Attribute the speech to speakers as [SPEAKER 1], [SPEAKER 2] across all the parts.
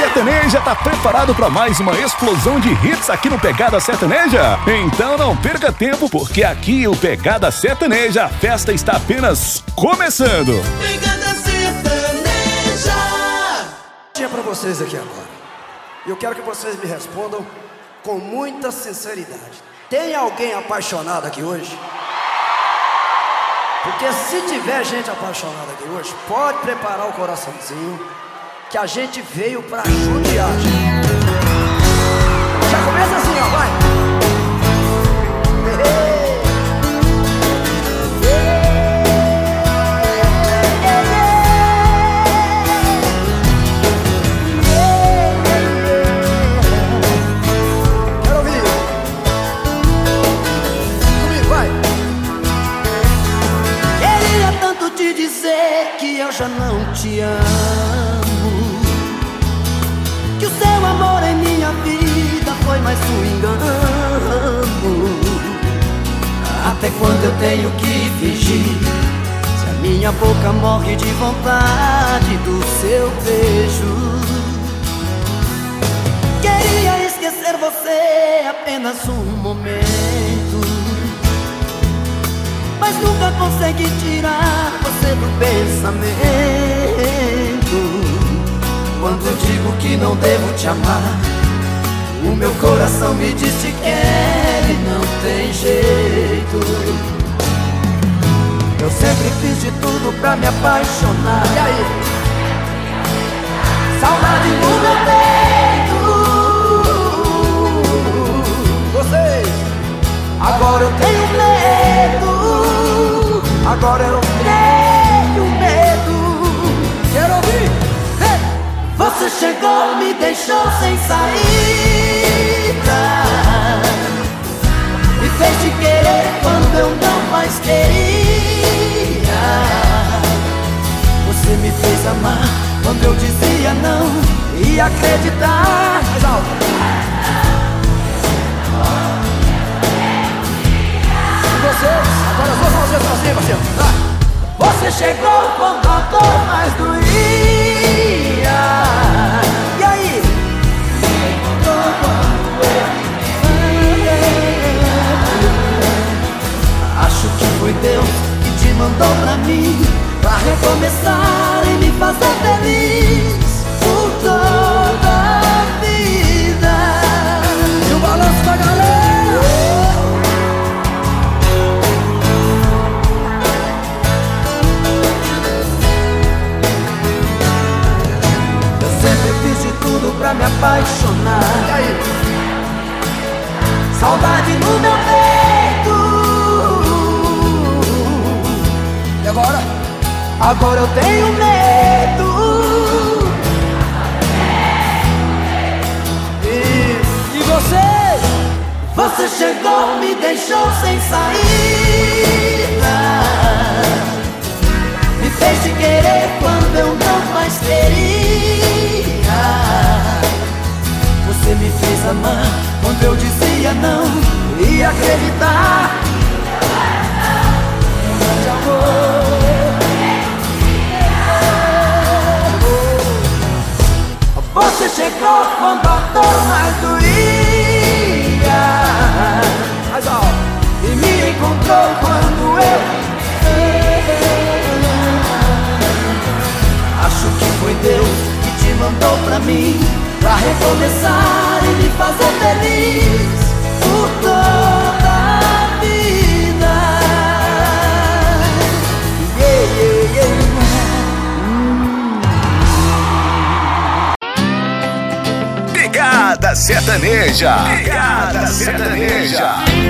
[SPEAKER 1] Sertaneja tá preparado para mais uma explosão de hits aqui no Pegada Sertaneja? Então não perca tempo, porque aqui o Pegada Sertaneja, a festa está apenas começando.
[SPEAKER 2] Pegada Sertaneja.
[SPEAKER 3] Tinha pra vocês aqui agora. E eu quero que vocês me respondam com muita sinceridade. Tem alguém apaixonado aqui hoje? Porque se tiver gente apaixonada aqui hoje, pode preparar o coraçãozinho, que a gente veio pra judiar. Já começa assim, ó, vai. Quero ouvir. Comigo, vai.
[SPEAKER 4] Queria tanto te dizer que eu já não te amo, que o seu amor em minha vida foi mais um engano. Até quando eu tenho que fingir, se a minha boca morre de vontade do seu beijo? Queria esquecer você apenas um momento, mas nunca consegui tirar você do pensamento. Quando digo que não devo te amar, o meu coração me diz que quer e não tem jeito. Eu sempre fiz de tudo pra me apaixonar.
[SPEAKER 3] E aí?
[SPEAKER 4] Saudade no meu peito.
[SPEAKER 3] Vocês!
[SPEAKER 4] Agora eu tenho medo.
[SPEAKER 3] Agora eu
[SPEAKER 4] Tenho medo.
[SPEAKER 3] quero ouvir.
[SPEAKER 4] Você chegou, me deixou sem saída, me fez te querer quando eu não mais queria. Você me fez amar quando eu dizia não e acreditar.
[SPEAKER 3] Mais alto. E vocês? Agora as duas mãozinhas pra cima, assim, ó. Vai.
[SPEAKER 4] Você chegou quando a dor mais doía. E aí? Acho que foi Deus que te mandou pra mim, pra recomeçar e me fazer feliz por toda a vida.
[SPEAKER 3] E o balanço da galera.
[SPEAKER 4] Sempre fiz de tudo pra me apaixonar.
[SPEAKER 3] E aí?
[SPEAKER 4] Saudade no meu peito.
[SPEAKER 3] E agora?
[SPEAKER 4] Agora eu tenho medo.
[SPEAKER 3] E vocês?
[SPEAKER 4] Você chegou, me deixou sem saída, me fez te querer quando eu não mais queria. Você me fez amar quando eu dizia não e acreditar. De amor. Você chegou quando a dor mais doía,
[SPEAKER 3] Mais alto.
[SPEAKER 4] e me encontrou quando eu acho que foi Deus que te mandou pra mim, pra recomeçar e me fazer feliz por toda a vida. Yeah, yeah, yeah.
[SPEAKER 1] Pegada Sertaneja. Pegada Sertaneja.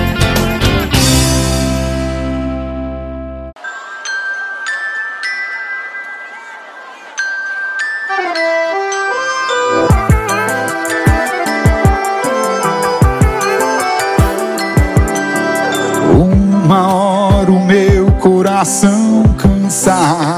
[SPEAKER 5] Uma hora o meu coração cansar,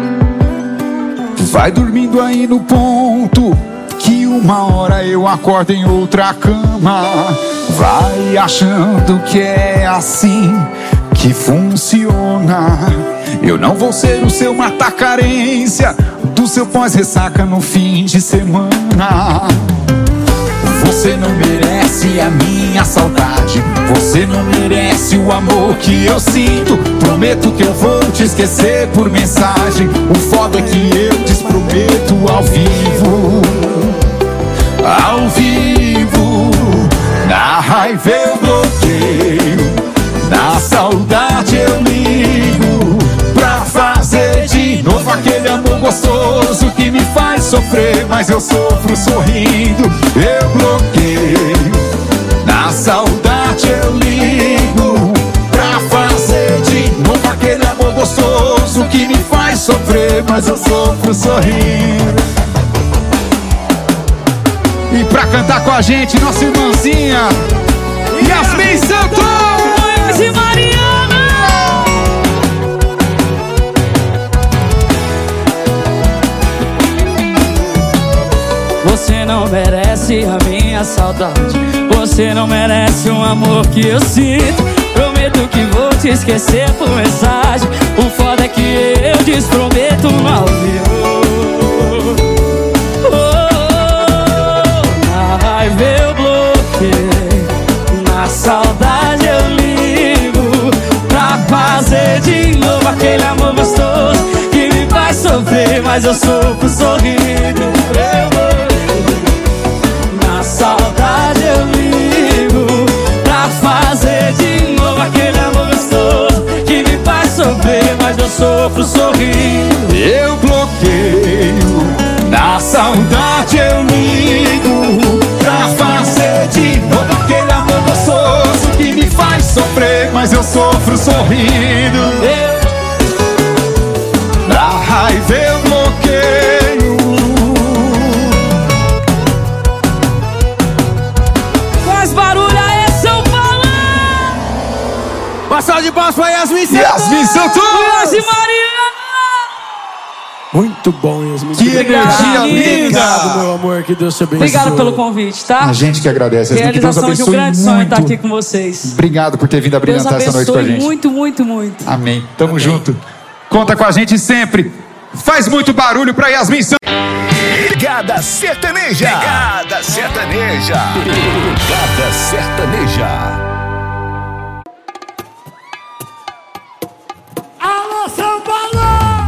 [SPEAKER 5] vai dormindo aí no ponto que uma hora eu acordo em outra cama. Vai achando que é assim que funciona. Eu não vou ser o seu mata-carência do do seu pós-ressaca no fim de semana. Você não merece a minha saudade, você não merece o amor que eu sinto. Prometo que eu vou te esquecer por mensagem. O foda é que eu desprometo ao vivo. Ao vivo. Na raiva eu bloqueio, na saudade eu ligo, pra fazer de novo aquele amor gostoso que me faz sofrer, mas eu sofro sorrindo. Eu bloqueio, na saudade eu ligo, pra fazer de novo aquele amor gostoso que me faz sofrer, mas eu sofro sorrindo. E pra cantar com a gente, nossa irmãzinha Yasmin Santos
[SPEAKER 6] e Mariana. Você não merece a minha saudade, você não merece um amor que eu sinto. Prometo que vou te esquecer por mensagem. O foda é que eu desprometo ao vivo. Eu bloqueio, na saudade eu ligo, pra fazer de novo aquele amor gostoso que me faz sofrer, mas eu sofro sorrindo. Eu bloqueio, na saudade eu ligo, pra fazer de novo aquele amor gostoso que me faz sofrer, mas eu sofro sorrindo.
[SPEAKER 5] Eu bloqueio, na saudade eu ligo, pra fazer de novo aquele amor gostoso que me faz sofrer, mas eu sofro sorrindo. Na raiva eu bloqueio.
[SPEAKER 6] Faz barulho aí, São Paulo!
[SPEAKER 3] Passar de palmas pra Yasmin Santos!
[SPEAKER 5] Yasmin Santos!
[SPEAKER 6] E Mariana!
[SPEAKER 3] Muito bom, Yasmin.
[SPEAKER 5] Que energia linda!
[SPEAKER 3] Obrigado, meu amor, que Deus te abençoe.
[SPEAKER 6] Obrigado pelo convite, tá?
[SPEAKER 5] A gente que agradece. Que Deus
[SPEAKER 6] realização de um grande sonho estar aqui com vocês.
[SPEAKER 5] Obrigado por ter vindo a
[SPEAKER 6] Deus
[SPEAKER 5] brilhantar essa noite com a
[SPEAKER 6] abençoe
[SPEAKER 5] gente.
[SPEAKER 6] muito, muito, muito.
[SPEAKER 5] Amém. Tamo junto. Conta com a gente sempre. Faz muito barulho pra Yasmin Santos.
[SPEAKER 1] Pegada Sertaneja. Pegada Sertaneja. Pegada Sertaneja.
[SPEAKER 2] Alô, São Paulo!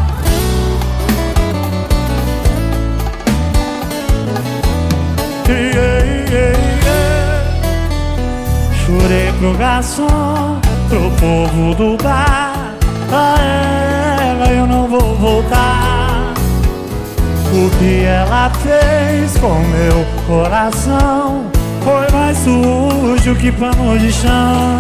[SPEAKER 2] Chorei pro garçom, pro povo do bar. Pra ela eu não vou voltar. O que ela fez com meu coração foi mais sujo que pano de chão.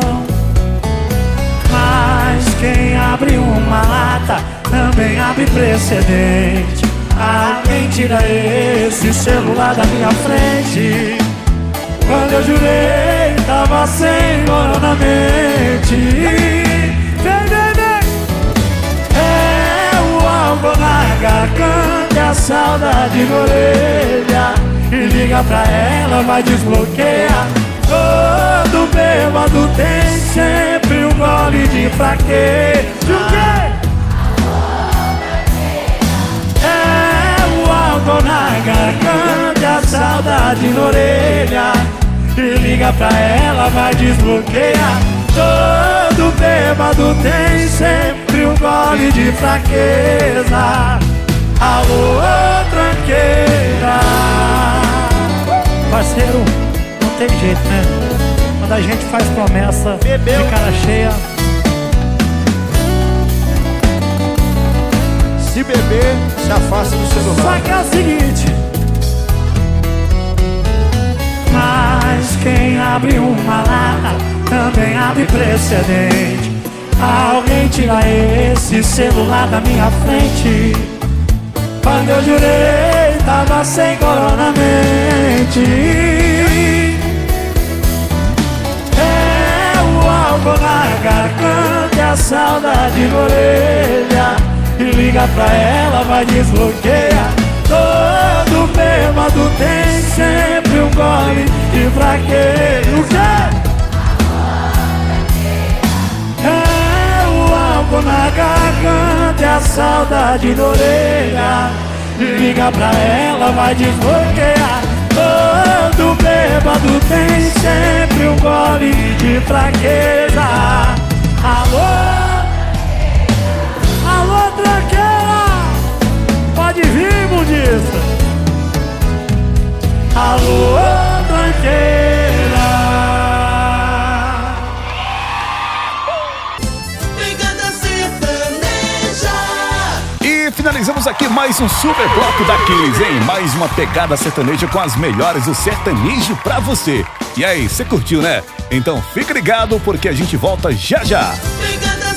[SPEAKER 2] Mas quem abre uma lata também abre precedente. Alguém tira esse celular da minha frente. Quando eu jurei, tava sem ouro na mente. Vem, vem, vem. É o álcool na garganta e a saudade na orelha. E liga pra ela, vai desbloquear. Todo bêbado tem sempre um gole de fraqueza. O quê? Na garganta e a saudade na orelha. E liga pra ela, vai desbloquear. Todo bêbado tem sempre um gole de fraqueza. Alô, tranqueira. Parceiro, não tem jeito, né? Quando a gente faz promessa de cara cheia,
[SPEAKER 3] Se beber, se afasta do celular.
[SPEAKER 2] só que é o seguinte. Mas quem abre uma lata também abre precedente. Alguém tira esse celular da minha frente. Quando eu jurei, tava sem corona na mente. É o álcool na garganta e a saudade na orelha. E liga pra ela, vai desbloquear. Todo bêbado tem sempre um gole de fraqueza. O quê? É o álcool na garganta e a saudade na orelha. Liga pra ela, vai desbloquear. Todo bêbado tem sempre um gole de fraqueza. Alô, alô, tranqueira, pode vir, mundiça. Alô, tranqueira.
[SPEAKER 4] Pegada Sertaneja.
[SPEAKER 1] E finalizamos aqui mais um super bloco daqueles, hein? Mais uma pegada sertaneja com as melhores do sertanejo pra você. E aí, você curtiu, né? Então fica ligado porque a gente volta já já.
[SPEAKER 4] Pegada